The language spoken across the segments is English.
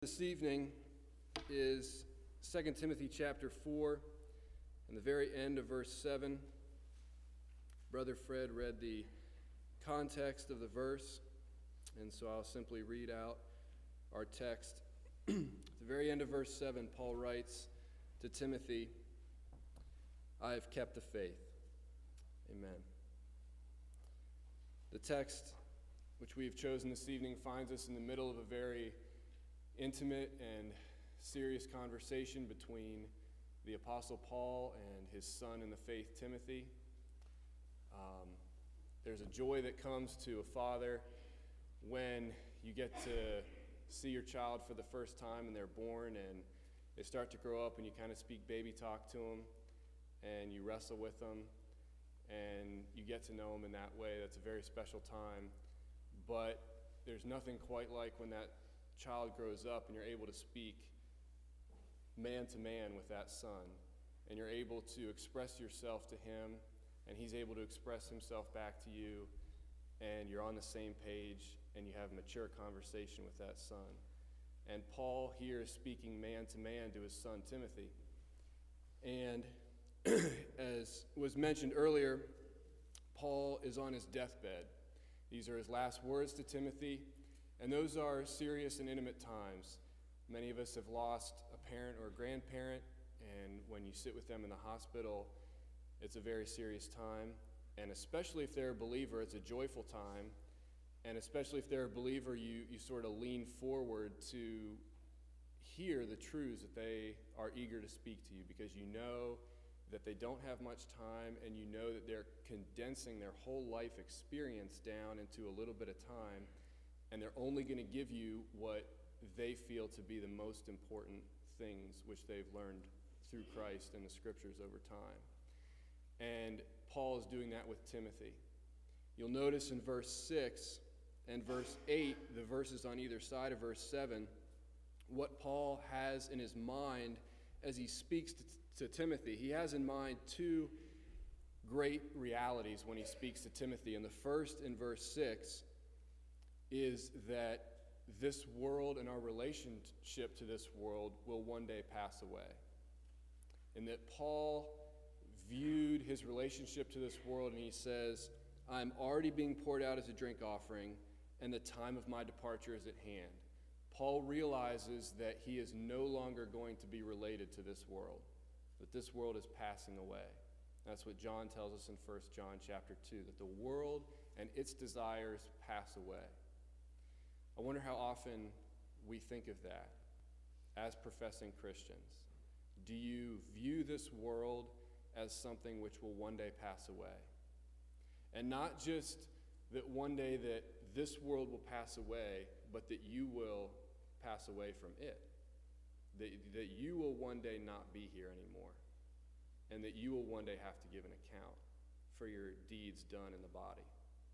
This evening is 2 Timothy chapter 4 and the very end of verse 7. Brother Fred read the context of the verse, and so I'll simply read out our text. At the very end of verse 7, Paul writes to Timothy, "I have kept the faith." Amen. The text which we have chosen this evening finds us in the middle of a very intimate and serious conversation between the Apostle Paul and his son in the faith, Timothy. There's a joy that comes to a father when you get to see your child for the first time and they're born and they start to grow up and you kind of speak baby talk to them and you wrestle with them and you get to know them in that way. That's a very special time. But there's nothing quite like when that child grows up and you're able to speak man to man with that son, and you're able to express yourself to him and he's able to express himself back to you, and you're on the same page and you have a mature conversation with that son. And Paul here is speaking man to man to his son Timothy. And as was mentioned earlier, Paul is on his deathbed. These are his last words to Timothy. And those are serious and intimate times. Many of us have lost a parent or a grandparent, and when you sit with them in the hospital, it's a very serious time. And especially if they're a believer, it's a joyful time. And especially if they're a believer, you sort of lean forward to hear the truths that they are eager to speak to you, because you know that they don't have much time, and you know that they're condensing their whole life experience down into a little bit of time. And they're only going to give you what they feel to be the most important things which they've learned through Christ and the scriptures over time. And Paul is doing that with Timothy. You'll notice in verse 6 and verse 8, the verses on either side of verse 7, what Paul has in his mind as he speaks to Timothy. He has in mind two great realities when he speaks to Timothy. And the first, in verse 6, is that this world and our relationship to this world will one day pass away. And that Paul viewed his relationship to this world, and he says, "I'm already being poured out as a drink offering, and the time of my departure is at hand." Paul realizes that he is no longer going to be related to this world, that this world is passing away. That's what John tells us in 1 John chapter 2, that the world and its desires pass away. I wonder how often we think of that as professing Christians. Do you view this world as something which will one day pass away? And not just that one day that this world will pass away, but that you will pass away from it. That you will one day not be here anymore. And that you will one day have to give an account for your deeds done in the body.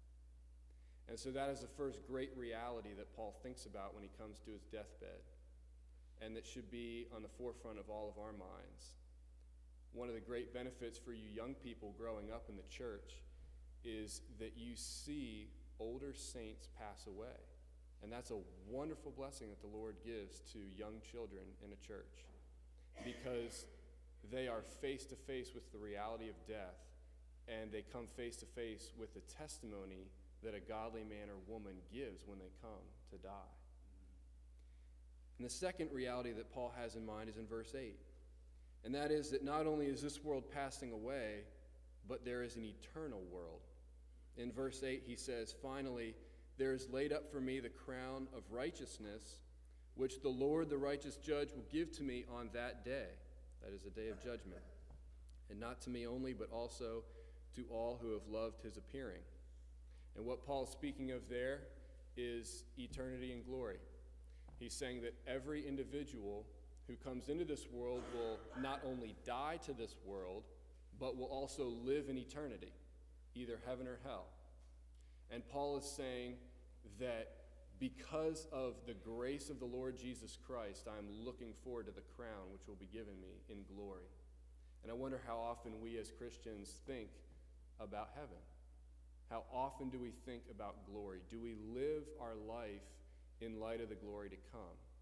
And so that is the first great reality that Paul thinks about when he comes to his deathbed, and that should be on the forefront of all of our minds. One of the great benefits for you young people growing up in the church is that you see older saints pass away. And that's a wonderful blessing that the Lord gives to young children in a church, because they are face to face with the reality of death, and they come face to face with the testimony that a godly man or woman gives when they come to die. And the second reality that Paul has in mind is in verse 8. And that is that not only is this world passing away, but there is an eternal world. In verse 8 he says, "Finally, there is laid up for me the crown of righteousness, which the Lord, the righteous judge, will give to me on that day." That is the day of judgment. "And not to me only, but also to all who have loved his appearing." And what Paul's speaking of there is eternity and glory. He's saying that every individual who comes into this world will not only die to this world, but will also live in eternity, either heaven or hell. And Paul is saying that because of the grace of the Lord Jesus Christ, I'm looking forward to the crown which will be given me in glory. And I wonder how often we as Christians think about heaven. How often do we think about glory? Do we live our life in light of the glory to come?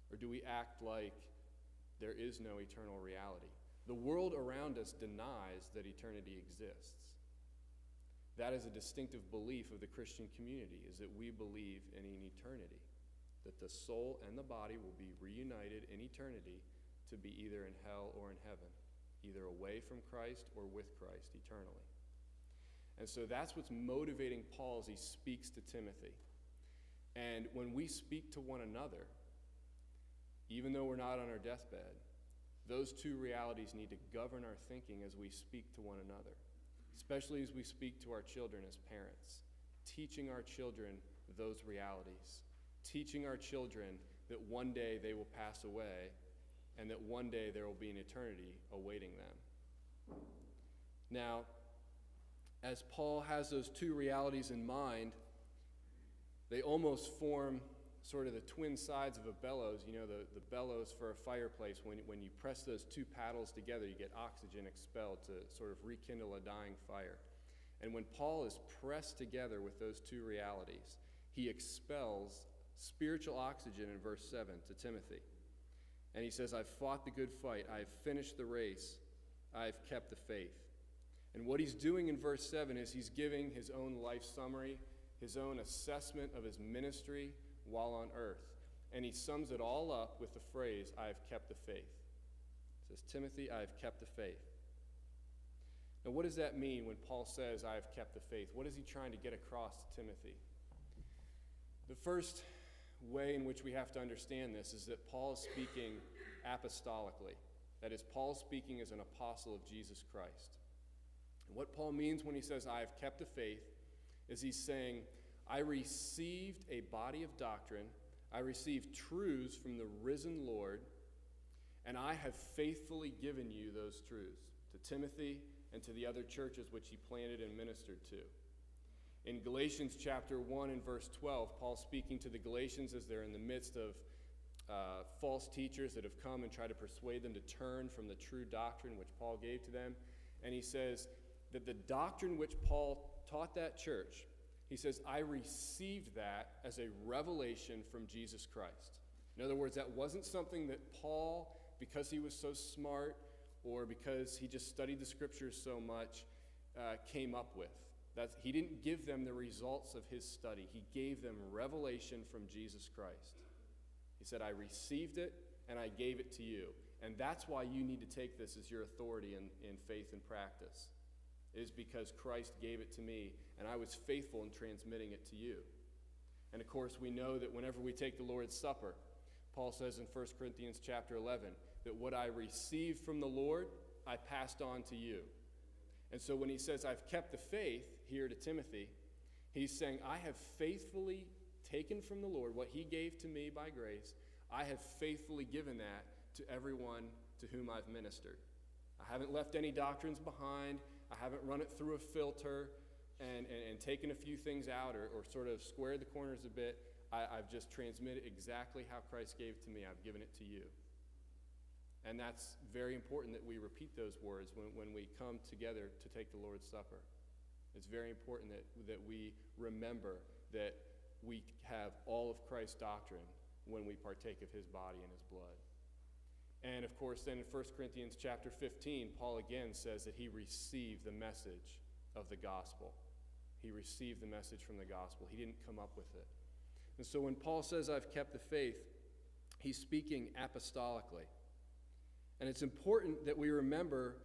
Or do we act like there is no eternal reality? The world around us denies that eternity exists. That is a distinctive belief of the Christian community, is that we believe in an eternity, that the soul and the body will be reunited in eternity to be either in hell or in heaven, either away from Christ or with Christ eternally. And so that's what's motivating Paul as he speaks to Timothy. And when we speak to one another, even though we're not on our deathbed, those two realities need to govern our thinking as we speak to one another, especially as we speak to our children as parents, teaching our children those realities, teaching our children that one day they will pass away and that one day there will be an eternity awaiting them. Now, as Paul has those two realities in mind, they almost form sort of the twin sides of a bellows. You know, the bellows for a fireplace, when you press those two paddles together, you get oxygen expelled to sort of rekindle a dying fire. And when Paul is pressed together with those two realities, he expels spiritual oxygen in verse 7 to Timothy. And he says, I've fought the good fight, I've finished the race, I've kept the faith. And what he's doing in verse 7 is he's giving his own life summary, his own assessment of his ministry while on earth. And he sums it all up with the phrase, I've kept the faith. He says, Timothy, I've kept the faith. Now, what does that mean when Paul says, I've kept the faith? What is he trying to get across to Timothy? The first way in which we have to understand this is that Paul is speaking apostolically. That is, Paul is speaking as an apostle of Jesus Christ. And what Paul means when he says, I have kept the faith, is he's saying, I received a body of doctrine, I received truths from the risen Lord, and I have faithfully given you those truths to Timothy and to the other churches which he planted and ministered to. In Galatians chapter 1 and verse 12, Paul's speaking to the Galatians as they're in the midst of false teachers that have come and tried to persuade them to turn from the true doctrine which Paul gave to them. And he says that the doctrine which Paul taught that church, he says, I received that as a revelation from Jesus Christ. In other words, that wasn't something that Paul, because he was so smart or because he just studied the scriptures so much, came up with. He didn't give them the results of his study. He gave them revelation from Jesus Christ. He said, I received it and I gave it to you. And that's why you need to take this as your authority in faith and practice. It is because Christ gave it to me and I was faithful in transmitting it to you. And of course, we know that whenever we take the Lord's Supper, Paul says in 1 Corinthians chapter 11, that what I received from the Lord, I passed on to you. And so when he says, I've kept the faith here to Timothy, he's saying, I have faithfully taken from the Lord what he gave to me by grace. I have faithfully given that to everyone to whom I've ministered. I haven't left any doctrines behind. I haven't run it through a filter and taken a few things out or sort of squared the corners a bit. I've just transmitted exactly how Christ gave it to me. I've given it to you. And that's very important that we repeat those words when we come together to take the Lord's Supper. It's very important that we remember that we have all of Christ's doctrine when we partake of his body and his blood. And of course, then in 1 Corinthians chapter 15, Paul again says that he received the message of the gospel. He received the message from the gospel. He didn't come up with it. And so when Paul says, I've kept the faith, he's speaking apostolically. And it's important that we remember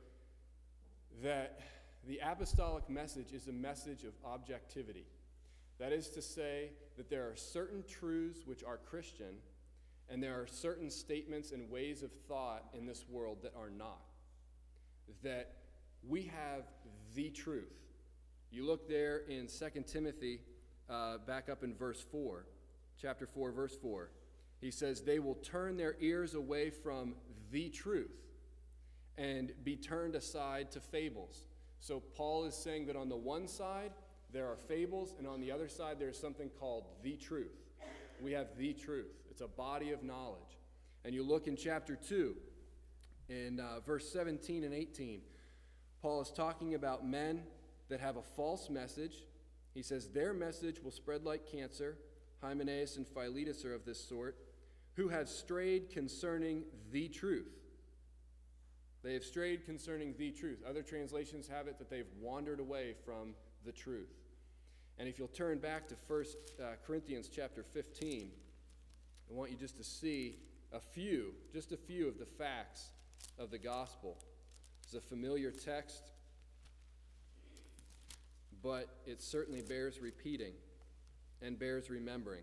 that the apostolic message is a message of objectivity. That is to say that there are certain truths which are Christian, and there are certain statements and ways of thought in this world that are not. That we have the truth. You look there in 2 Timothy, back up in verse 4, chapter 4, verse 4. He says, they will turn their ears away from the truth and be turned aside to fables. So Paul is saying that on the one side, there are fables, and on the other side, there's something called the truth. We have the truth. It's a body of knowledge. And you look in chapter 2, in verse 17 and 18, Paul is talking about men that have a false message. He says, their message will spread like cancer. Hymenaeus and Philetus are of this sort. who have strayed concerning the truth. They have strayed concerning the truth. Other translations have it that they've wandered away from the truth. And if you'll turn back to 1 Corinthians chapter 15, I want you just to see just a few of the facts of the gospel. It's a familiar text, but it certainly bears repeating and bears remembering.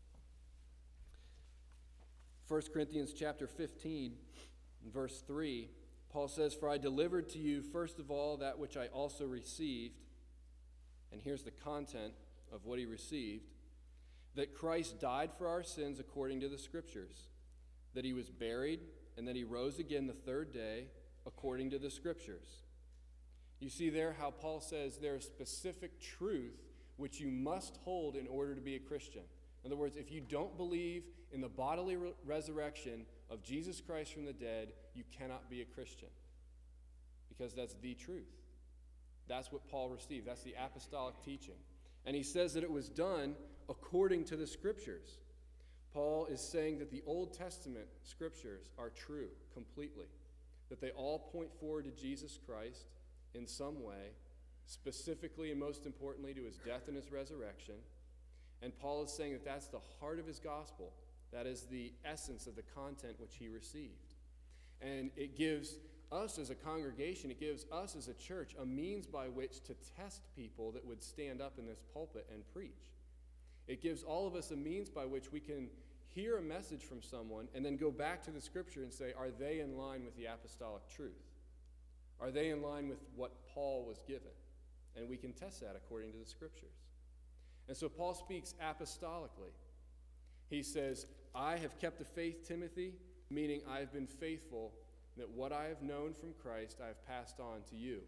1 Corinthians chapter 15, verse 3, Paul says, "For I delivered to you first of all that which I also received," and here's the content of what he received, "that Christ died for our sins according to the Scriptures, that he was buried, and that he rose again the third day according to the Scriptures." You see there how Paul says there is specific truth which you must hold in order to be a Christian. In other words, if you don't believe in the bodily resurrection of Jesus Christ from the dead, you cannot be a Christian, because that's the truth. That's what Paul received. That's the apostolic teaching. And he says that it was done according to the Scriptures. Paul is saying that the Old Testament Scriptures are true completely, that they all point forward to Jesus Christ in some way, specifically and most importantly to his death and his resurrection. And Paul is saying that that's the heart of his gospel. That is the essence of the content which he received. And it gives us as a congregation, it gives us as a church a means by which to test people that would stand up in this pulpit and preach. It gives all of us a means by which we can hear a message from someone and then go back to the Scripture and say, are they in line with the apostolic truth? Are they in line with what Paul was given? And we can test that according to the Scriptures. And so Paul speaks apostolically. He says, I have kept the faith, Timothy, meaning I have been faithful, that what I have known from Christ I have passed on to you.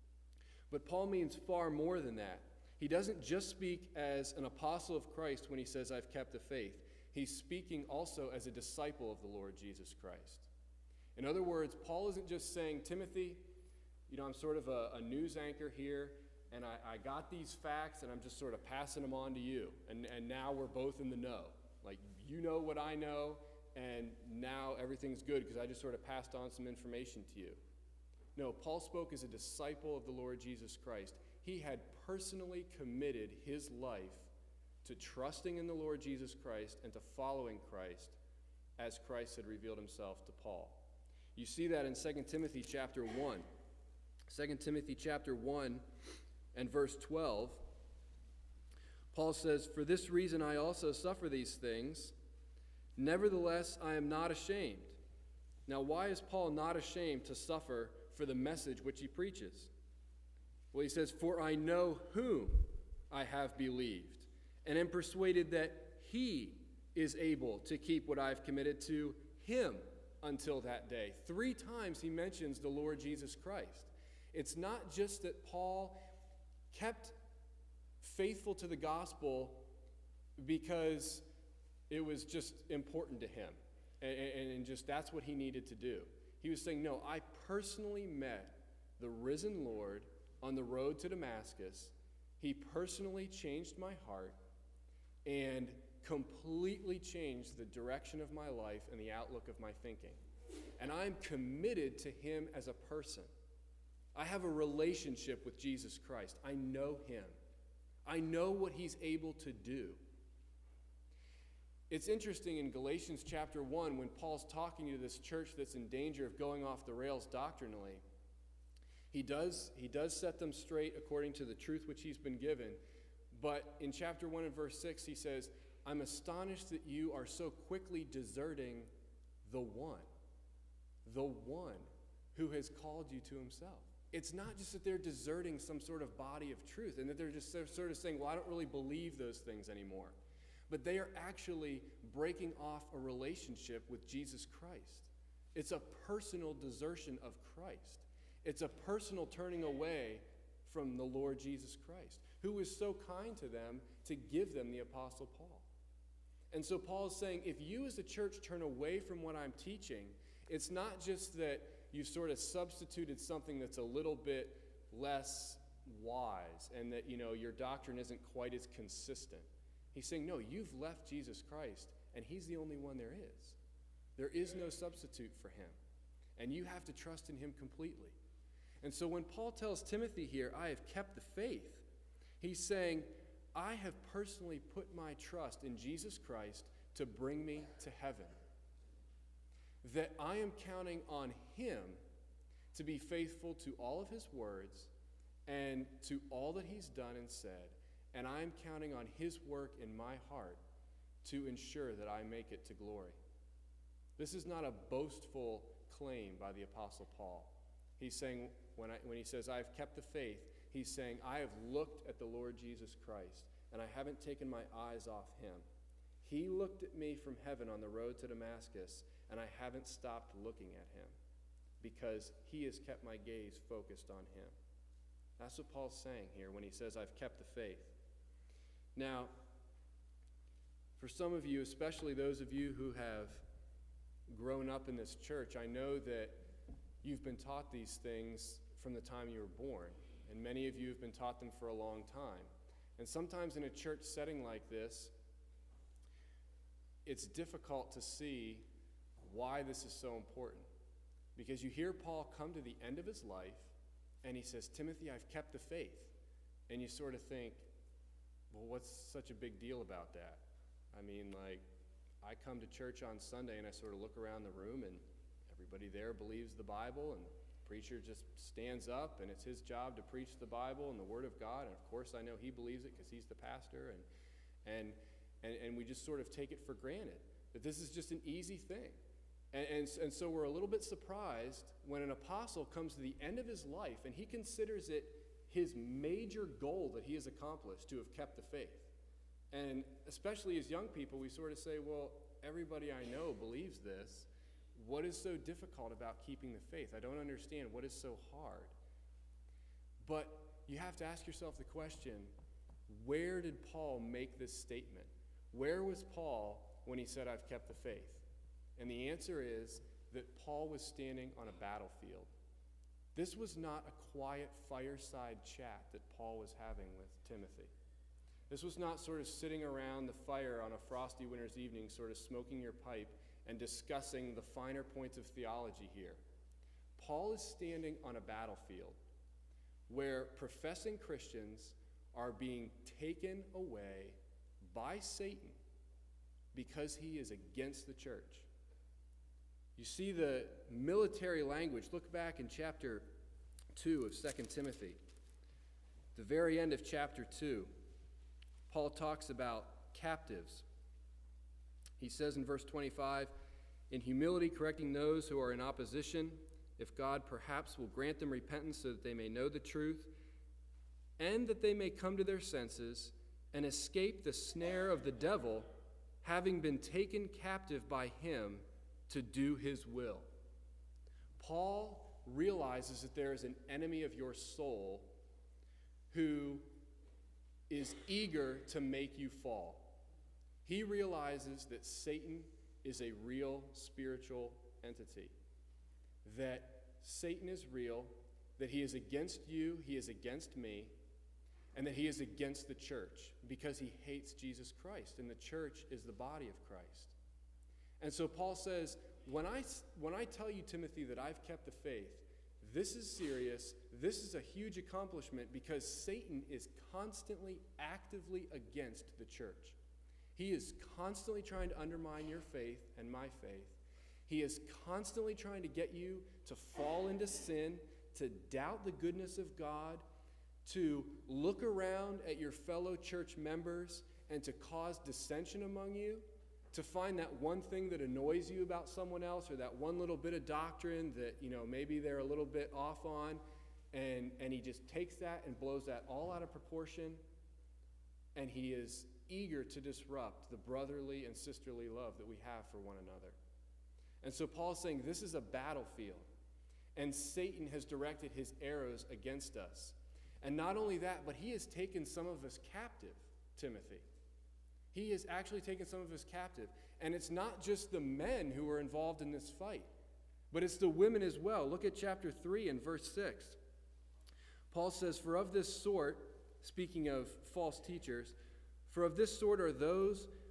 But Paul means far more than that. He doesn't just speak as an apostle of Christ when he says, I've kept the faith. He's speaking also as a disciple of the Lord Jesus Christ. In other words, Paul isn't just saying, Timothy, I'm sort of a news anchor here, and I got these facts, and I'm just sort of passing them on to you. And now we're both in the know. Like, you know what I know, and now everything's good because I just sort of passed on some information to you. No, Paul spoke as a disciple of the Lord Jesus Christ. He had personally committed his life to trusting in the Lord Jesus Christ and to following Christ as Christ had revealed himself to Paul. You see that in 2 Timothy chapter 1. 2 Timothy chapter 1 and verse 12, Paul says, "For this reason I also suffer these things. Nevertheless, I am not ashamed." Now, why is Paul not ashamed to suffer for the message which he preaches? Well, he says, "For I know whom I have believed, and am persuaded that he is able to keep what I have committed to him until that day." 3 times he mentions the Lord Jesus Christ. It's not just that Paul kept faithful to the gospel because it was just important to him, and just that's what he needed to do. He was saying, no, I personally met the risen Lord on the road to Damascus. He personally changed my heart and completely changed the direction of my life and the outlook of my thinking. And I'm committed to him as a person. I have a relationship with Jesus Christ. I know him. I know what he's able to do. It's interesting in Galatians chapter 1 when Paul's talking to this church that's in danger of going off the rails doctrinally. He does set them straight according to the truth which he's been given. But in chapter 1 and verse 6 he says, "I'm astonished that you are so quickly deserting the one who has called you to himself." It's not just that they're deserting some sort of body of truth and that they're just sort of saying, well, I don't really believe those things anymore. But they are actually breaking off a relationship with Jesus Christ. It's a personal desertion of Christ. It's a personal turning away from the Lord Jesus Christ, who was so kind to them to give them the Apostle Paul. And so Paul is saying, if you as a church turn away from what I'm teaching, it's not just that you've sort of substituted something that's a little bit less wise and that, your doctrine isn't quite as consistent. He's saying, no, you've left Jesus Christ and he's the only one there is. There is no substitute for him, and you have to trust in him completely. And so when Paul tells Timothy here, I have kept the faith, he's saying, I have personally put my trust in Jesus Christ to bring me to heaven. That I am counting on him to be faithful to all of his words and to all that he's done and said. And I am counting on his work in my heart to ensure that I make it to glory. This is not a boastful claim by the Apostle Paul. He's saying, when he says, I have kept the faith, he's saying, I have looked at the Lord Jesus Christ, and I haven't taken my eyes off him. He looked at me from heaven on the road to Damascus, and I haven't stopped looking at him because he has kept my gaze focused on him. That's what Paul's saying here when he says, I've kept the faith. Now, for some of you, especially those of you who have grown up in this church, I know that you've been taught these things from the time you were born, and many of you have been taught them for a long time. And sometimes in a church setting like this, it's difficult to see why this is so important. Because you hear Paul come to the end of his life, and he says, Timothy, I've kept the faith. And you sort of think, well, what's such a big deal about that? I mean, like, I come to church on Sunday, and I sort of look around the room, and everybody there believes the Bible, and the preacher just stands up, and it's his job to preach the Bible and the Word of God. And of course, I know he believes it because he's the pastor, and we just sort of take it for granted that this is just an easy thing. And so we're a little bit surprised when an apostle comes to the end of his life and he considers it his major goal that he has accomplished to have kept the faith. And especially as young people, we sort of say, well, everybody I know believes this. What is so difficult about keeping the faith? I don't understand. What is so hard? But you have to ask yourself the question, where did Paul make this statement? Where was Paul when he said, I've kept the faith? And the answer is that Paul was standing on a battlefield. This was not a quiet fireside chat that Paul was having with Timothy. This was not sort of sitting around the fire on a frosty winter's evening, sort of smoking your pipe and discussing the finer points of theology here. Paul is standing on a battlefield where professing Christians are being taken away by Satan because he is against the church. You see the military language. Look back in chapter 2 of 2 Timothy. The very end of chapter 2, Paul talks about captives. He says in verse 25, in humility correcting those who are in opposition, if God perhaps will grant them repentance so that they may know the truth, and that they may come to their senses and escape the snare of the devil, having been taken captive by him to do his will. Paul realizes that there is an enemy of your soul who is eager to make you fall. He realizes that Satan is a real spiritual entity, that Satan is real, that he is against you, he is against me, and that he is against the church because he hates Jesus Christ, and the church is the body of Christ. And so Paul says, when I tell you, Timothy, that I've kept the faith, this is serious. This is a huge accomplishment because Satan is constantly, actively against the church. He is constantly trying to undermine your faith and my faith. He is constantly trying to get you to fall into sin, to doubt the goodness of God, to look around at your fellow church members and to cause dissension among you, to find that one thing that annoys you about someone else or that one little bit of doctrine that, maybe they're a little bit off on, and he just takes that and blows that all out of proportion, and he is eager to disrupt the brotherly and sisterly love that we have for one another. And so Paul's saying this is a battlefield, and Satan has directed his arrows against us. And not only that, but he has taken some of us captive, Timothy. He has actually taken some of us captive. And it's not just the men who are involved in this fight, but it's the women as well. Look at chapter 3 and verse 6. Paul says, for of this sort, speaking of false teachers, for of this sort are those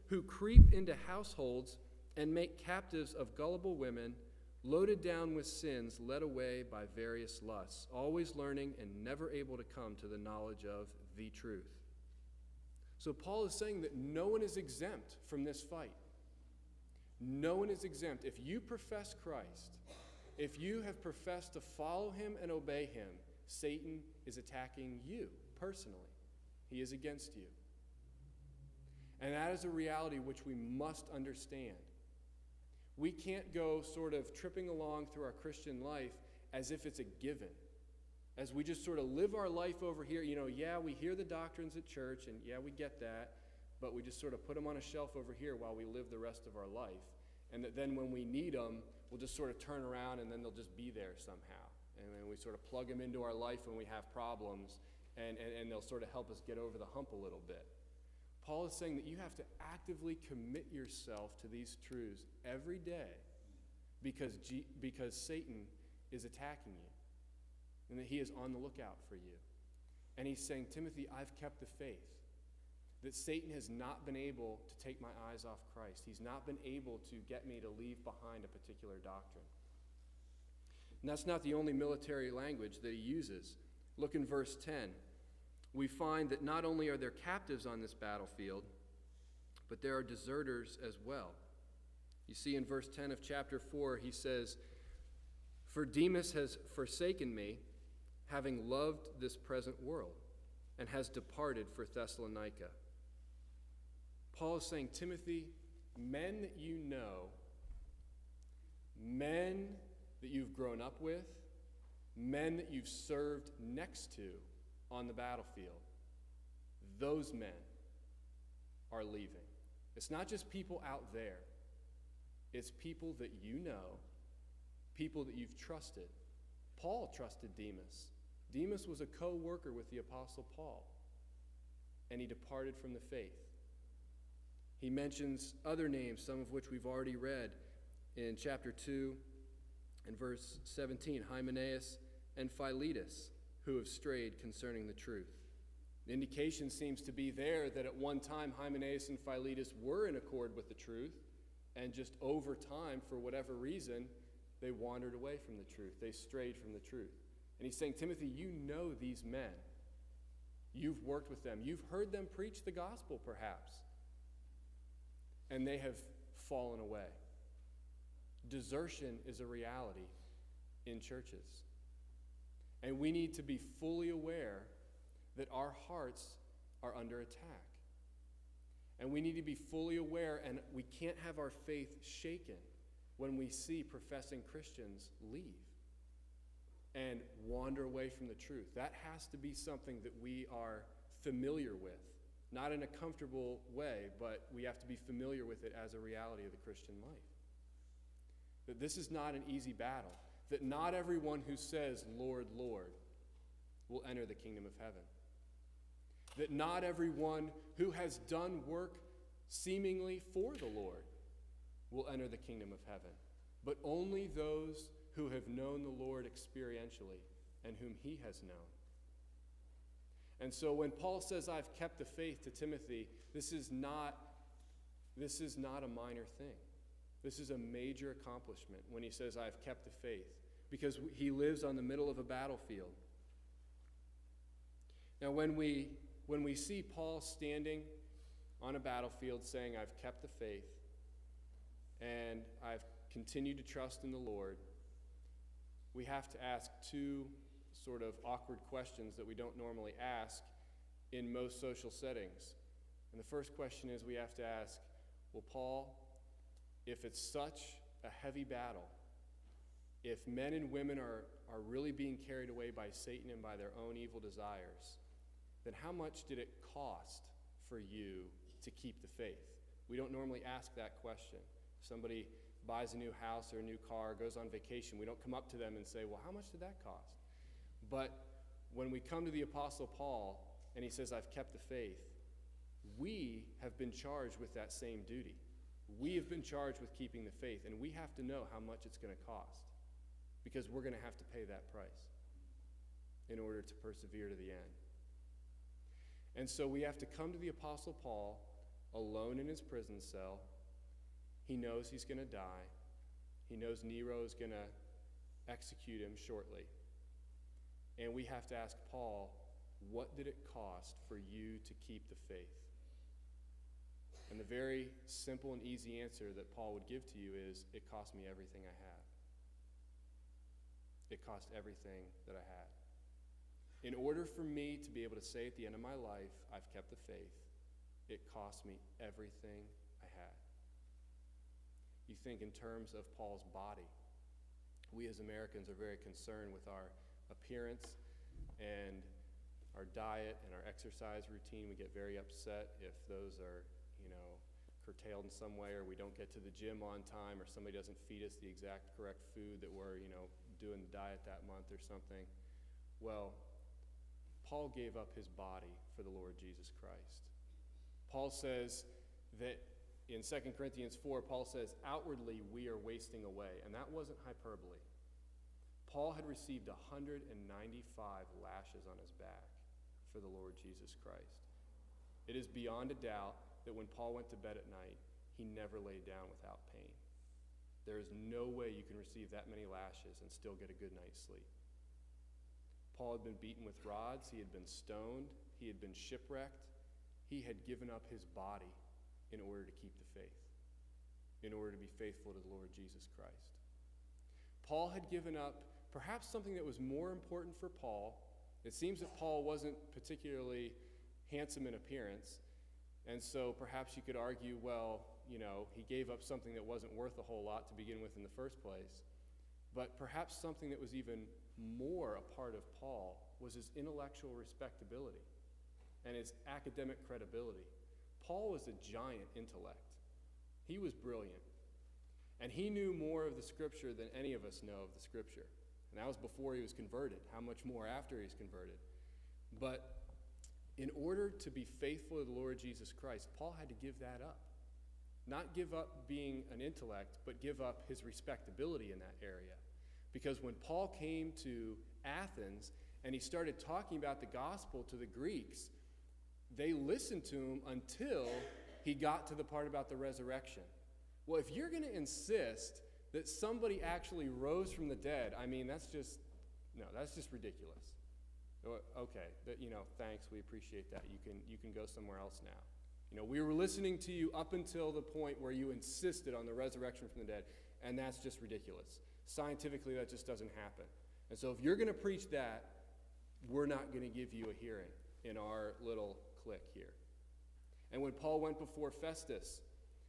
who creep into households and make captives of gullible women, loaded down with sins, led away by various lusts, always learning and never able to come to the knowledge of the truth. So Paul is saying that no one is exempt from this fight. No one is exempt. If you profess Christ, if you have professed to follow him and obey him, Satan is attacking you personally. He is against you. And that is a reality which we must understand. We can't go sort of tripping along through our Christian life as if it's a given. As we just sort of live our life over here, yeah, we hear the doctrines at church, and yeah, we get that, but we just sort of put them on a shelf over here while we live the rest of our life. And that then when we need them, we'll just sort of turn around and then they'll just be there somehow. And then we sort of plug them into our life when we have problems, and they'll sort of help us get over the hump a little bit. Paul is saying that you have to actively commit yourself to these truths every day because Satan is attacking you and that he is on the lookout for you. And he's saying, Timothy, I've kept the faith. That Satan has not been able to take my eyes off Christ. He's not been able to get me to leave behind a particular doctrine. And that's not the only military language that he uses. Look in verse 10. We find that not only are there captives on this battlefield, but there are deserters as well. You see in verse 10 of chapter 4, he says, "For Demas has forsaken me, having loved this present world, and has departed for Thessalonica." Paul is saying, Timothy, men that you know, men that you've grown up with, men that you've served next to on the battlefield, those men are leaving. It's not just people out there. It's people that you know, people that you've trusted. Paul trusted Demas. Demas was a co-worker with the Apostle Paul, and he departed from the faith. He mentions other names, some of which we've already read in chapter 2 and verse 17, Hymenaeus and Philetus, who have strayed concerning the truth. The indication seems to be there that at one time Hymenaeus and Philetus were in accord with the truth, and just over time, for whatever reason, they wandered away from the truth. They strayed from the truth. And he's saying, Timothy, you know these men. You've worked with them. You've heard them preach the gospel, perhaps. And they have fallen away. Desertion is a reality in churches. And we need to be fully aware that our hearts are under attack. And we need to be fully aware, and we can't have our faith shaken when we see professing Christians leave and wander away from the truth. That has to be something that we are familiar with. Not in a comfortable way, but we have to be familiar with it as a reality of the Christian life. That this is not an easy battle. That not everyone who says, Lord, Lord, will enter the kingdom of heaven. That not everyone who has done work seemingly for the Lord will enter the kingdom of heaven. But only those who have known the Lord experientially and whom he has known. And so when Paul says, I've kept the faith to Timothy, this is not a minor thing. This is a major accomplishment when he says, I've kept the faith, because he lives on the middle of a battlefield. Now, when we see Paul standing on a battlefield saying, I've kept the faith, and I've continued to trust in the Lord, we have to ask two sort of awkward questions that we don't normally ask in most social settings. And the first question is we have to ask, well, Paul, if it's such a heavy battle, if men and women are really being carried away by Satan and by their own evil desires, then how much did it cost for you to keep the faith? We don't normally ask that question. If somebody buys a new house or a new car, goes on vacation, we don't come up to them and say, well, how much did that cost? But when we come to the Apostle Paul and he says, I've kept the faith, we have been charged with that same duty. We have been charged with keeping the faith, and we have to know how much it's going to cost, because we're going to have to pay that price in order to persevere to the end. And so we have to come to the Apostle Paul alone in his prison cell. He knows he's going to die. He knows Nero is going to execute him shortly. And we have to ask Paul, what did it cost for you to keep the faith? And the very simple and easy answer that Paul would give to you is, it cost me everything I have. It cost everything that I had. In order for me to be able to say at the end of my life, I've kept the faith, it cost me everything I had. You think in terms of Paul's body. We as Americans are very concerned with our appearance and our diet and our exercise routine. We get very upset if those are, curtailed in some way, or we don't get to the gym on time, or somebody doesn't feed us the exact correct food that we're, doing the diet that month or something. Well, Paul gave up his body for the Lord Jesus Christ. Paul says that in 2 Corinthians 4, Paul says, outwardly we are wasting away. And that wasn't hyperbole. Paul had received 195 lashes on his back for the Lord Jesus Christ. It is beyond a doubt that when Paul went to bed at night, he never laid down without pain. There is no way you can receive that many lashes and still get a good night's sleep. Paul had been beaten with rods. He had been stoned. He had been shipwrecked. He had given up his body in order to keep the faith, in order to be faithful to the Lord Jesus Christ. Paul had given up perhaps something that was more important for Paul. It seems that Paul wasn't particularly handsome in appearance, and so perhaps you could argue, well, he gave up something that wasn't worth a whole lot to begin with in the first place. But perhaps something that was even more a part of Paul was his intellectual respectability and his academic credibility. Paul was a giant intellect. He was brilliant. And he knew more of the Scripture than any of us know of the Scripture. And that was before he was converted. How much more after he was converted? But in order to be faithful to the Lord Jesus Christ, Paul had to give that up. Not give up being an intellect, but give up his respectability in that area. Because when Paul came to Athens and he started talking about the gospel to the Greeks, they listened to him until he got to the part about the resurrection. Well, if you're going to insist that somebody actually rose from the dead, that's just ridiculous. Okay, thanks, we appreciate that. You can go somewhere else now. We were listening to you up until the point where you insisted on the resurrection from the dead, and that's just ridiculous. Scientifically, that just doesn't happen. And so if you're going to preach that, we're not going to give you a hearing in our little clique here. And when Paul went before Festus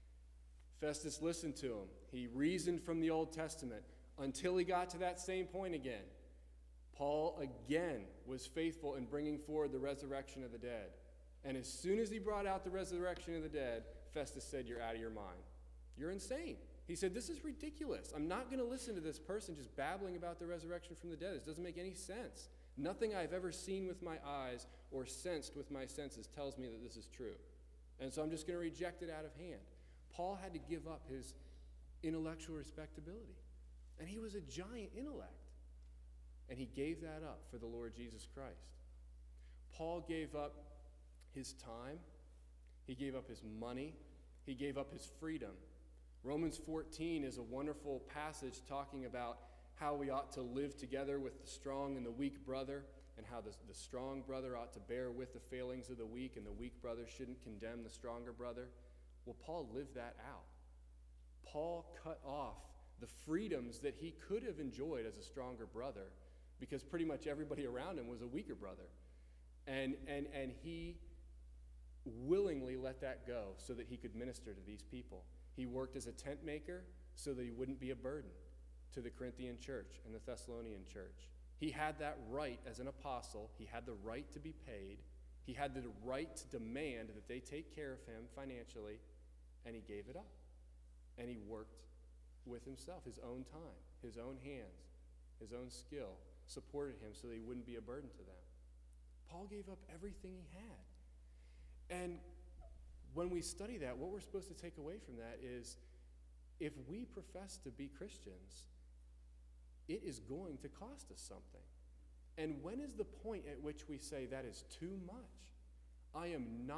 listened to him. He reasoned from the Old Testament until he got to that same point again. Paul again was faithful in bringing forward the resurrection of the dead. And as soon as he brought out the resurrection of the dead, Festus said, you're out of your mind. You're insane. He said, this is ridiculous. I'm not going to listen to this person just babbling about the resurrection from the dead. This doesn't make any sense. Nothing I've ever seen with my eyes or sensed with my senses tells me that this is true. And so I'm just going to reject it out of hand. Paul had to give up his intellectual respectability. And he was a giant intellect. And he gave that up for the Lord Jesus Christ. Paul gave up his time. He gave up his money. He gave up his freedom. Romans 14 is a wonderful passage talking about how we ought to live together with the strong and the weak brother, and how the strong brother ought to bear with the failings of the weak, and the weak brother shouldn't condemn the stronger brother. Well, Paul lived that out. Paul cut off the freedoms that he could have enjoyed as a stronger brother, because pretty much everybody around him was a weaker brother. And he willingly let that go so that he could minister to these people. He worked as a tent maker so that he wouldn't be a burden to the Corinthian church and the Thessalonian church. He had that right as an apostle. He had the right to be paid. He had the right to demand that they take care of him financially, and he gave it up. And he worked with himself, his own time, his own hands, his own skill, supported him so that he wouldn't be a burden to them. Paul gave up everything he had. And when we study that, what we're supposed to take away from that is, if we profess to be Christians, it is going to cost us something. And when is the point at which we say that is too much? I am not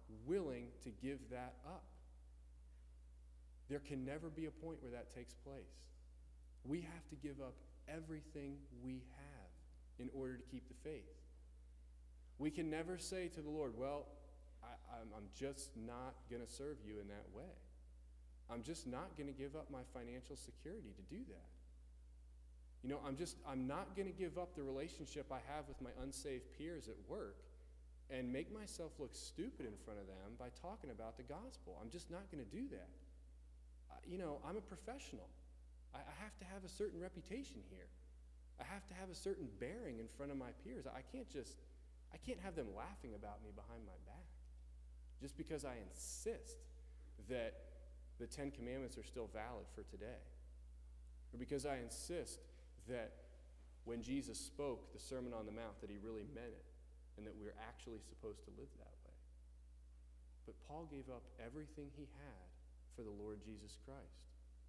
willing to give that up. There can never be a point where that takes place. We have to give up everything we have in order to keep the faith. We can never say to the Lord, well, I'm just not going to serve you in that way. I'm just not going to give up my financial security to do that. I'm not going to give up the relationship I have with my unsaved peers at work and make myself look stupid in front of them by talking about the gospel. I'm just not going to do that. I'm a professional. I have to have a certain reputation here. I have to have a certain bearing in front of my peers. I can't have them laughing about me behind my back just because I insist that the 10 Commandments are still valid for today, or because I insist that when Jesus spoke the Sermon on the Mount that he really meant it and that we're actually supposed to live that way. But Paul gave up everything he had for the Lord Jesus Christ.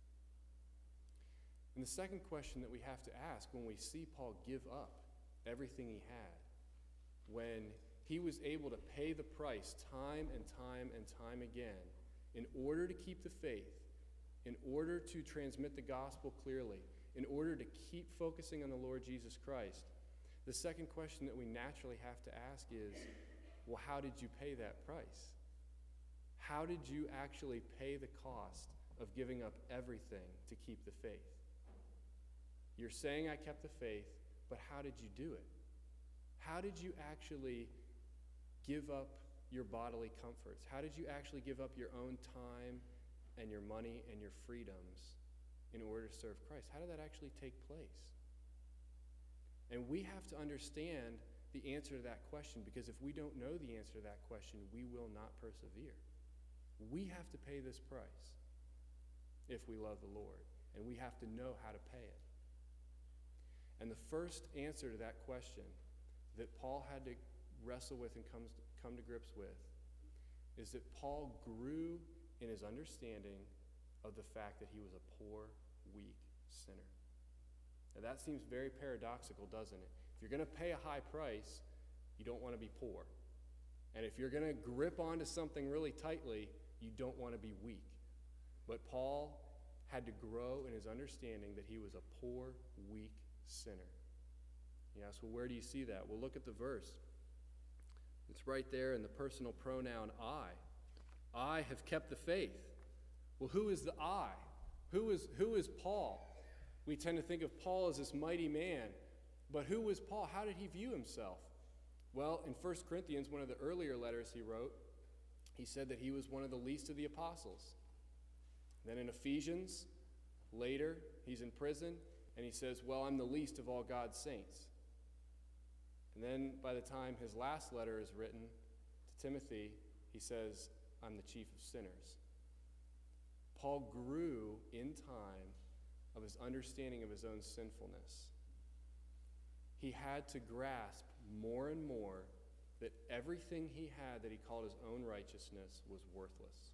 And the second question that we have to ask when we see Paul give up everything he had, when he was able to pay the price time and time and time again in order to keep the faith, in order to transmit the gospel clearly, in order to keep focusing on the Lord Jesus Christ, the second question that we naturally have to ask is, well, how did you pay that price? How did you actually pay the cost of giving up everything to keep the faith? You're saying I kept the faith, but how did you do it? How did you actually give up your bodily comforts? How did you actually give up your own time and your money and your freedoms in order to serve Christ? How did that actually take place? And we have to understand the answer to that question, because if we don't know the answer to that question, we will not persevere. We have to pay this price if we love the Lord, and we have to know how to pay it. And the first answer to that question that Paul had to wrestle with and come to grips with is that Paul grew in his understanding of the fact that he was a poor, weak sinner. Now that seems very paradoxical, doesn't it? If you're going to pay a high price, you don't want to be poor. And if you're going to grip onto something really tightly, you don't want to be weak. But Paul had to grow in his understanding that he was a poor, weak sinner. You ask, well, where do you see that? Well, look at the verse. It's right there in the personal pronoun I. I have kept the faith. Well, who is the I? Who is Paul? We tend to think of Paul as this mighty man. But who was Paul? How did he view himself? Well, in 1 Corinthians, one of the earlier letters he wrote, he said that he was one of the least of the apostles. Then in Ephesians, later, he's in prison, and he says, well, I'm the least of all God's saints. And then by the time his last letter is written to Timothy, he says, I'm the chief of sinners. Paul grew in time of his understanding of his own sinfulness. He had to grasp more and more that everything he had that he called his own righteousness was worthless,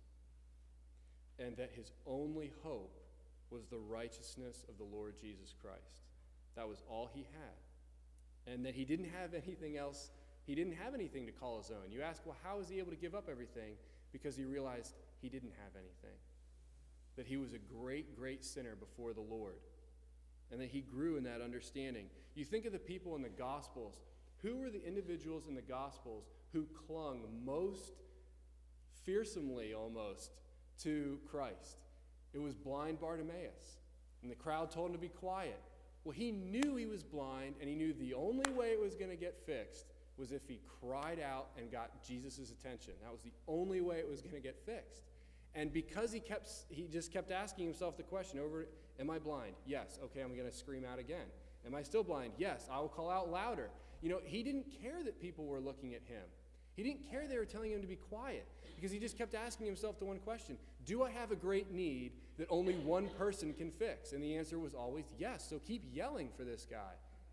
and that his only hope was the righteousness of the Lord Jesus Christ. That was all he had. And that he didn't have anything else. He didn't have anything to call his own. You ask, well, how was he able to give up everything? Because he realized he didn't have anything. That he was a great, great sinner before the Lord. And that he grew in that understanding. You think of the people in the Gospels. Who were the individuals in the Gospels who clung most fearsomely, almost, to Christ? It was blind Bartimaeus. And the crowd told him to be quiet. Well, he knew he was blind, and he knew the only way it was going to get fixed was if he cried out and got Jesus' attention. That was the only way it was going to get fixed. And because he just kept asking himself the question over, am I blind? Yes. Okay, I'm going to scream out again. Am I still blind? Yes. I will call out louder. He didn't care that people were looking at him. He didn't care they were telling him to be quiet, because he just kept asking himself the one question: do I have a great need that only one person can fix? And the answer was always yes. So keep yelling for this guy.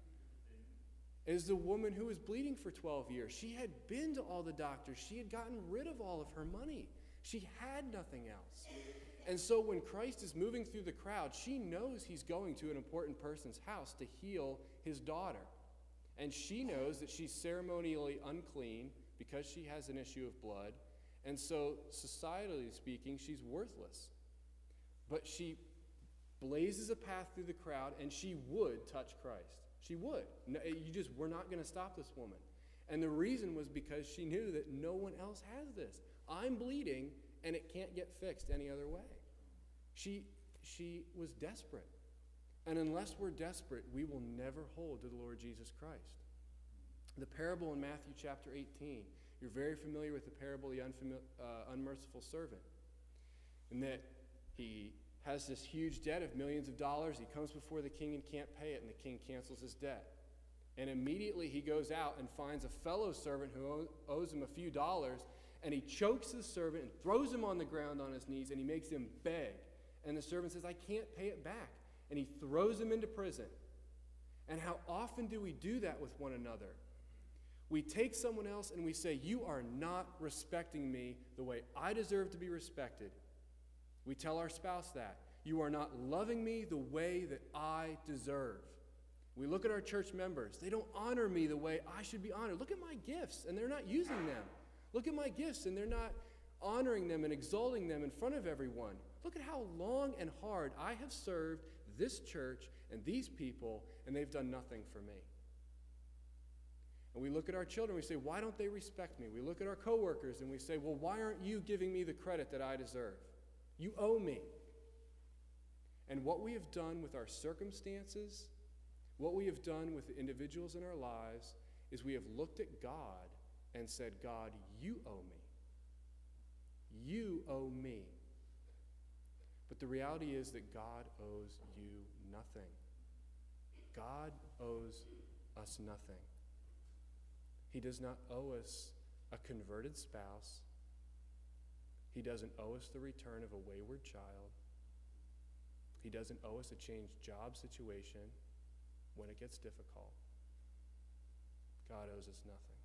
Is the woman who was bleeding for 12 years. She had been to all the doctors. She had gotten rid of all of her money. She had nothing else. And so when Christ is moving through the crowd, she knows he's going to an important person's house to heal his daughter. And she knows that she's ceremonially unclean because she has an issue of blood. And so, societally speaking, she's worthless. But she blazes a path through the crowd, and she would touch Christ. She would. No, we're not going to stop this woman. And the reason was because she knew that no one else has this. I'm bleeding, and it can't get fixed any other way. She was desperate. And unless we're desperate, we will never hold to the Lord Jesus Christ. The parable in Matthew chapter 18, you're very familiar with the parable of the unmerciful servant. And that he has this huge debt of millions of dollars. He comes before the king and can't pay it, and the king cancels his debt. And immediately he goes out and finds a fellow servant who owes him a few dollars, and he chokes the servant and throws him on the ground on his knees, and he makes him beg. And the servant says, I can't pay it back. And he throws him into prison. And how often do we do that with one another? We take someone else and we say, you are not respecting me the way I deserve to be respected. We tell our spouse that. You are not loving me the way that I deserve. We look at our church members. They don't honor me the way I should be honored. Look at my gifts, and they're not using them. Look at my gifts, and they're not honoring them and exalting them in front of everyone. Look at how long and hard I have served this church and these people, and they've done nothing for me. And we look at our children, we say, why don't they respect me? We look at our coworkers, and we say, well, why aren't you giving me the credit that I deserve? You owe me. And what we have done with our circumstances, what we have done with the individuals in our lives, is we have looked at God and said, God, you owe me. You owe me. But the reality is that God owes you nothing. God owes us nothing. He does not owe us a converted spouse. He doesn't owe us the return of a wayward child. He doesn't owe us a changed job situation when it gets difficult. God owes us nothing.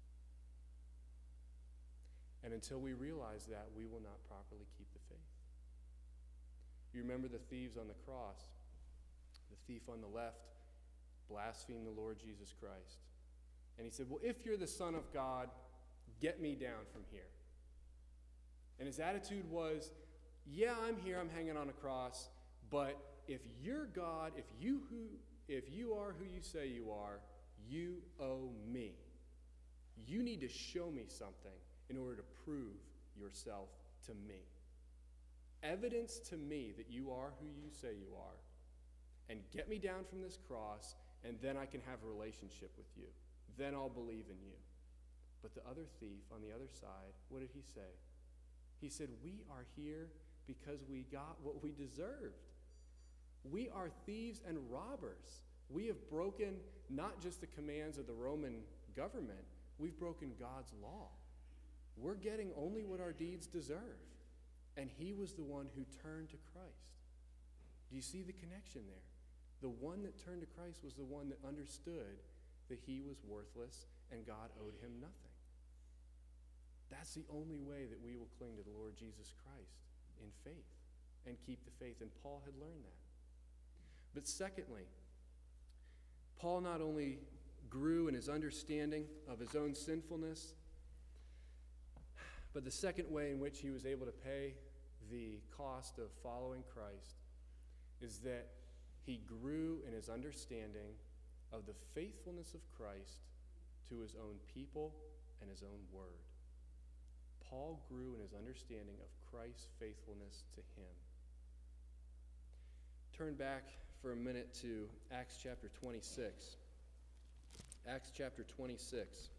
And until we realize that, we will not properly keep the faith. You remember the thieves on the cross. The thief on the left blasphemed the Lord Jesus Christ. And he said, well, if you're the Son of God, get me down from here. And his attitude was, yeah, I'm here, I'm hanging on a cross, but if you're God, if you are who you say you are, you owe me. You need to show me something in order to prove yourself to me. Evidence to me that you are who you say you are, and get me down from this cross, and then I can have a relationship with you. Then I'll believe in you. But the other thief on the other side, what did he say? He said, we are here because we got what we deserved. We are thieves and robbers. We have broken not just the commands of the Roman government, we've broken God's law. We're getting only what our deeds deserve. And he was the one who turned to Christ. Do you see the connection there? The one that turned to Christ was the one that understood that he was worthless and God owed him nothing. That's the only way that we will cling to the Lord Jesus Christ, in faith, and keep the faith. And Paul had learned that. But secondly, Paul not only grew in his understanding of his own sinfulness, but the second way in which he was able to pay the cost of following Christ is that he grew in his understanding of the faithfulness of Christ to his own people and his own word. Paul grew in his understanding of Christ's faithfulness to him. Turn back for a minute to Acts chapter 26. Acts chapter 26.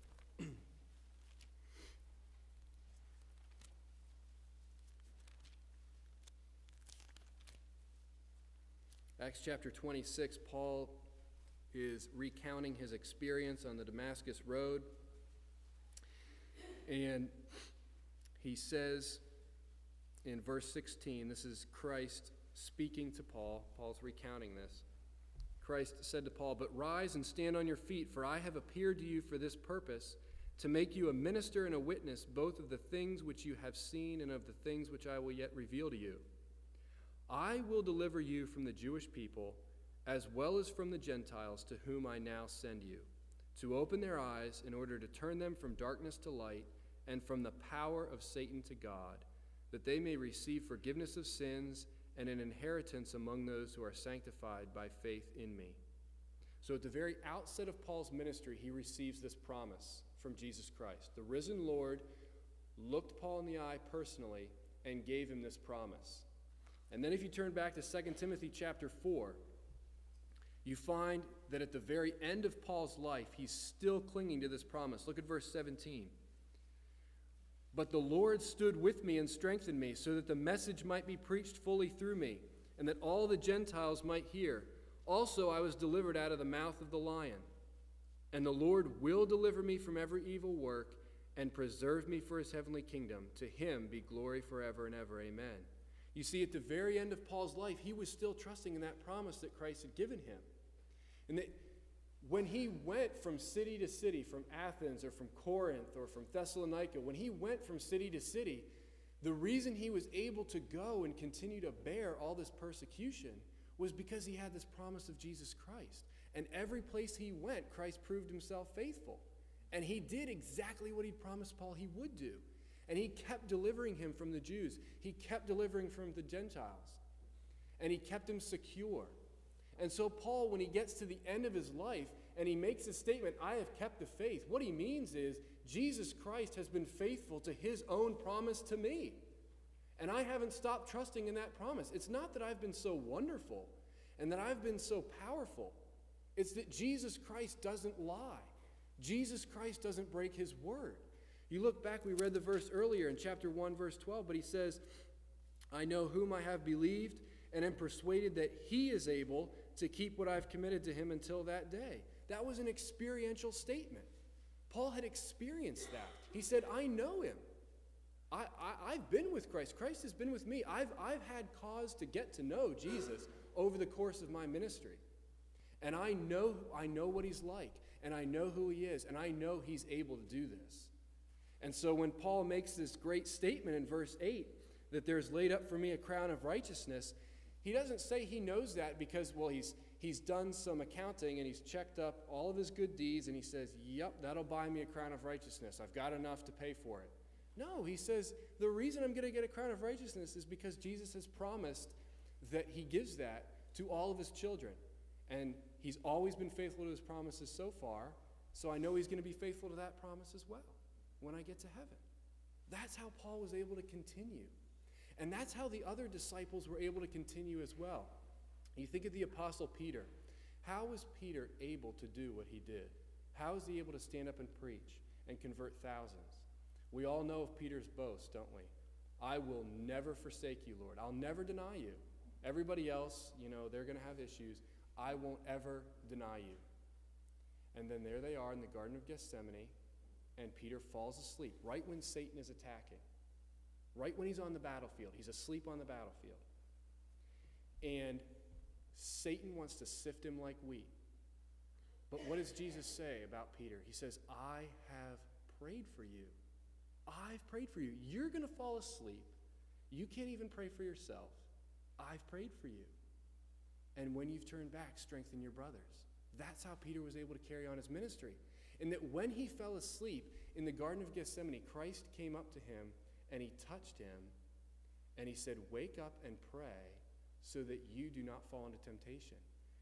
Acts chapter 26, Paul is recounting his experience on the Damascus Road. And he says in verse 16, this is Christ speaking to Paul. Paul's recounting this. Christ said to Paul, "But rise and stand on your feet, for I have appeared to you for this purpose, to make you a minister and a witness both of the things which you have seen and of the things which I will yet reveal to you. I will deliver you from the Jewish people, as well as from the Gentiles to whom I now send you, to open their eyes in order to turn them from darkness to light and from the power of Satan to God, that they may receive forgiveness of sins and an inheritance among those who are sanctified by faith in me." So at the very outset of Paul's ministry, he receives this promise from Jesus Christ. The risen Lord looked Paul in the eye personally and gave him this promise. And then if you turn back to 2 Timothy chapter 4, you find that at the very end of Paul's life, he's still clinging to this promise. Look at verse 17. "But the Lord stood with me and strengthened me, so that the message might be preached fully through me, and that all the Gentiles might hear. Also I was delivered out of the mouth of the lion. And the Lord will deliver me from every evil work and preserve me for his heavenly kingdom. To him be glory forever and ever. Amen." You see, at the very end of Paul's life, he was still trusting in that promise that Christ had given him. And that when he went from city to city, from Athens or from Corinth or from Thessalonica, when he went from city to city, the reason he was able to go and continue to bear all this persecution was because he had this promise of Jesus Christ. And every place he went, Christ proved himself faithful. And he did exactly what he promised Paul he would do. And he kept delivering him from the Jews. He kept delivering from the Gentiles. And he kept him secure. And so Paul, when he gets to the end of his life and he makes a statement, "I have kept the faith," what he means is Jesus Christ has been faithful to his own promise to me. And I haven't stopped trusting in that promise. It's not that I've been so wonderful and that I've been so powerful. It's that Jesus Christ doesn't lie. Jesus Christ doesn't break his word. You look back, we read the verse earlier in chapter 1, verse 12, but he says, "I know whom I have believed and am persuaded that he is able to keep what I've committed to him until that day." That was an experiential statement. Paul had experienced that. He said, "I know him. I've been with Christ. Christ has been with me. I've had cause to get to know Jesus over the course of my ministry. And I know what he's like, and I know who he is, and I know he's able to do this." And so when Paul makes this great statement in verse 8, that there's laid up for me a crown of righteousness, he doesn't say he knows that because, well, he's done some accounting and he's checked up all of his good deeds and he says, "Yep, that'll buy me a crown of righteousness. I've got enough to pay for it." No, he says, the reason I'm going to get a crown of righteousness is because Jesus has promised that he gives that to all of his children. And he's always been faithful to his promises so far, so I know he's going to be faithful to that promise as well when I get to heaven. That's how Paul was able to continue. And that's how the other disciples were able to continue as well. You think of the Apostle Peter. How was Peter able to do what he did? How was he able to stand up and preach and convert thousands? We all know of Peter's boast, don't we? "I will never forsake you, Lord. I'll never deny you. Everybody else, they're going to have issues. I won't ever deny you." And then there they are in the Garden of Gethsemane, and Peter falls asleep right when Satan is attacking. Right when he's on the battlefield. He's asleep on the battlefield. And Satan wants to sift him like wheat. But what does Jesus say about Peter? He says, "I have prayed for you. I've prayed for you. You're going to fall asleep. You can't even pray for yourself. I've prayed for you. And when you've turned back, strengthen your brothers." That's how Peter was able to carry on his ministry. And that when he fell asleep in the Garden of Gethsemane, Christ came up to him and he touched him and he said, "Wake up and pray so that you do not fall into temptation."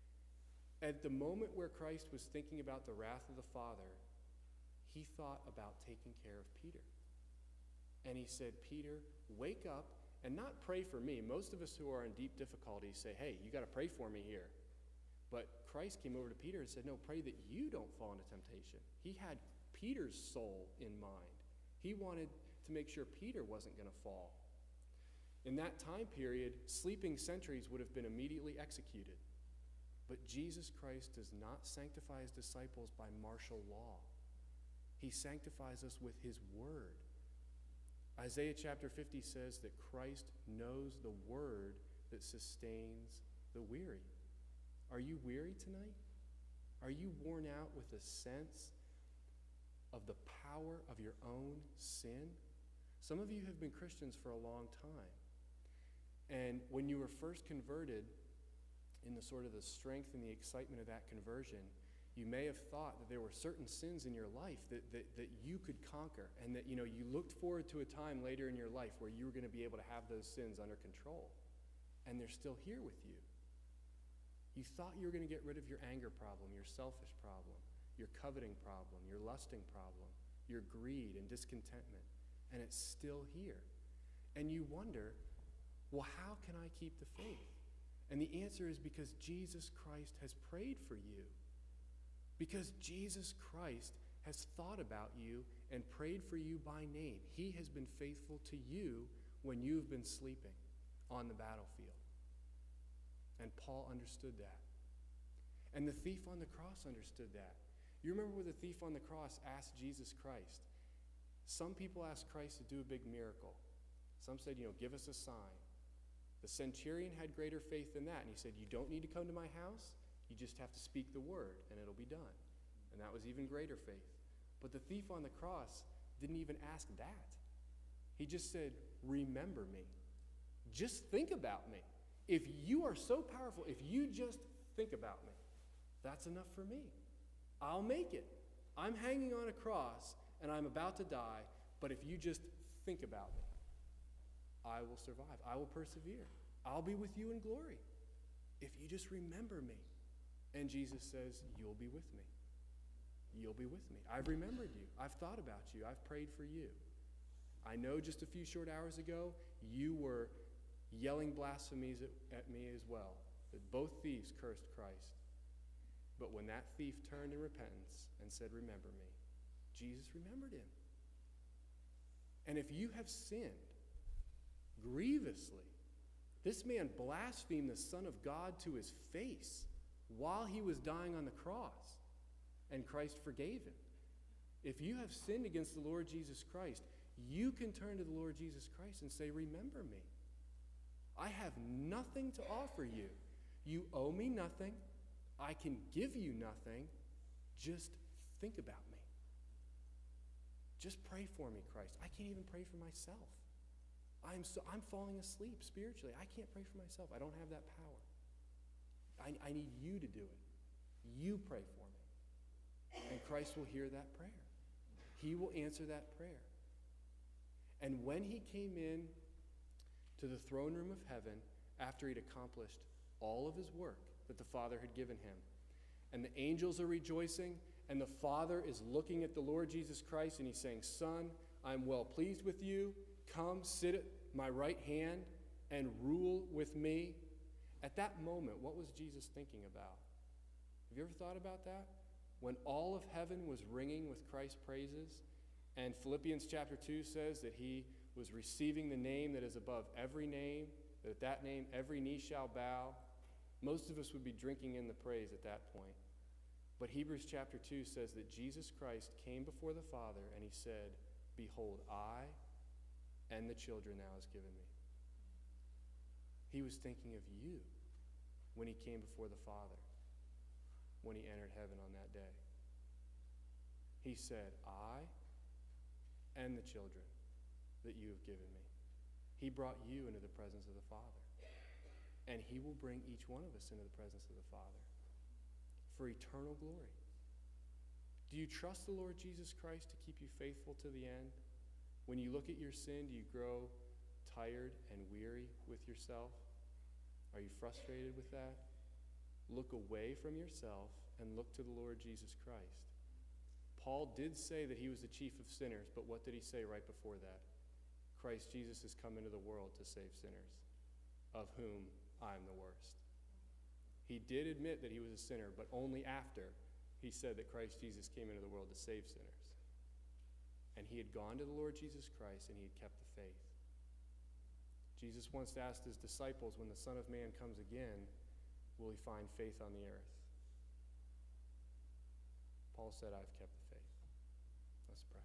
At the moment where Christ was thinking about the wrath of the Father, he thought about taking care of Peter. And he said, "Peter, wake up and not pray for me." Most of us who are in deep difficulty say, "Hey, you got to pray for me here." But Christ came over to Peter and said, "No, pray that you don't fall into temptation." He had Peter's soul in mind. He wanted to make sure Peter wasn't going to fall. In that time period, sleeping sentries would have been immediately executed. But Jesus Christ does not sanctify his disciples by martial law. He sanctifies us with his word. Isaiah chapter 50 says that Christ knows the word that sustains the weary. Are you weary tonight? Are you worn out with a sense of the power of your own sin? Some of you have been Christians for a long time. And when you were first converted, in the sort of the strength and the excitement of that conversion, You may have thought that there were certain sins in your life that you could conquer, and that you looked forward to a time later in your life where you were going to be able to have those sins under control, and they're still here with you. You thought you were going to get rid of your anger problem, your selfish problem, your coveting problem, your lusting problem, your greed and discontentment, and it's still here. And you wonder, well, how can I keep the faith? And the answer is because Jesus Christ has prayed for you. Because Jesus Christ has thought about you and prayed for you by name. He has been faithful to you when you've been sleeping on the battlefield. And Paul understood that. And the thief on the cross understood that. You remember when the thief on the cross asked Jesus Christ? Some people asked Christ to do a big miracle. Some said, give us a sign. The centurion had greater faith than that, and he said, you don't need to come to my house. You just have to speak the word, and it'll be done. And that was even greater faith. But the thief on the cross didn't even ask that. He just said, remember me. Just think about me. If you are so powerful, if you just think about me, that's enough for me. I'll make it. I'm hanging on a cross, and I'm about to die, but if you just think about me, I will survive. I will persevere. I'll be with you in glory. If you just remember me. And Jesus says, you'll be with me. You'll be with me. I've remembered you. I've thought about you. I've prayed for you. I know just a few short hours ago, you were yelling blasphemies at me as well. That both thieves cursed Christ. But when that thief turned in repentance and said, remember me, Jesus remembered him. And if you have sinned grievously, this man blasphemed the Son of God to his face while he was dying on the cross, and Christ forgave him. If you have sinned against the Lord Jesus Christ, you can turn to the Lord Jesus Christ and say, remember me. I have nothing to offer you. You owe me nothing. I can give you nothing. Just think about me. Just pray for me, Christ. I can't even pray for myself. I'm falling asleep spiritually. I can't pray for myself. I don't have that power. I need you to do it. You pray for me. And Christ will hear that prayer. He will answer that prayer. And when he came in to the throne room of heaven, after he'd accomplished all of his work that the Father had given him, and the angels are rejoicing, and the Father is looking at the Lord Jesus Christ, and he's saying, Son, I'm well pleased with you. Come, sit at my right hand and rule with me. At that moment, what was Jesus thinking about? Have you ever thought about that? When all of heaven was ringing with Christ's praises, and Philippians chapter 2 says that he was receiving the name that is above every name, that at that name every knee shall bow. Most of us would be drinking in the praise at that point. But Hebrews chapter 2 says that Jesus Christ came before the Father and he said, Behold, I and the children thou hast given me. He was thinking of you when he came before the Father, when he entered heaven on that day. He said, I and the children that you have given me. He brought you into the presence of the Father. And he will bring each one of us into the presence of the Father for eternal glory. Do you trust the Lord Jesus Christ to keep you faithful to the end? When you look at your sin, do you grow tired and weary with yourself? Are you frustrated with that? Look away from yourself and look to the Lord Jesus Christ. Paul did say that he was the chief of sinners, but what did he say right before that? Christ Jesus has come into the world to save sinners, of whom I am the worst. He did admit that he was a sinner, but only after he said that Christ Jesus came into the world to save sinners. And he had gone to the Lord Jesus Christ and he had kept the faith. Jesus once asked his disciples, when the Son of Man comes again, will he find faith on the earth? Paul said, I've kept the faith. Let's pray.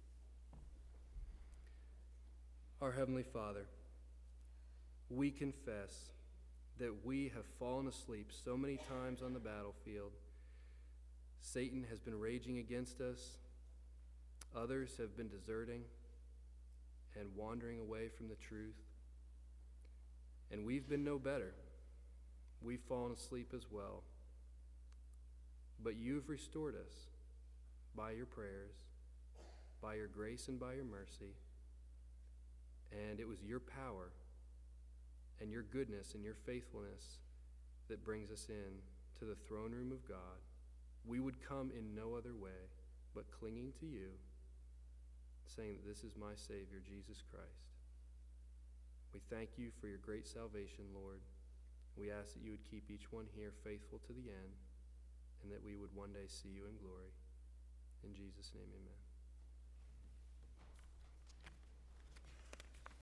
Our Heavenly Father, we confess that we have fallen asleep so many times on the battlefield. Satan has been raging against us. Others have been deserting and wandering away from the truth. And we've been no better. We've fallen asleep as well. But you've restored us by your prayers, by your grace and by your mercy. And it was your power and your goodness and your faithfulness that brings us in to the throne room of God. We would come in no other way but clinging to you, saying that this is my Savior, Jesus Christ. We thank you for your great salvation, Lord. We ask that you would keep each one here faithful to the end, and that we would one day see you in glory. In Jesus' name, amen.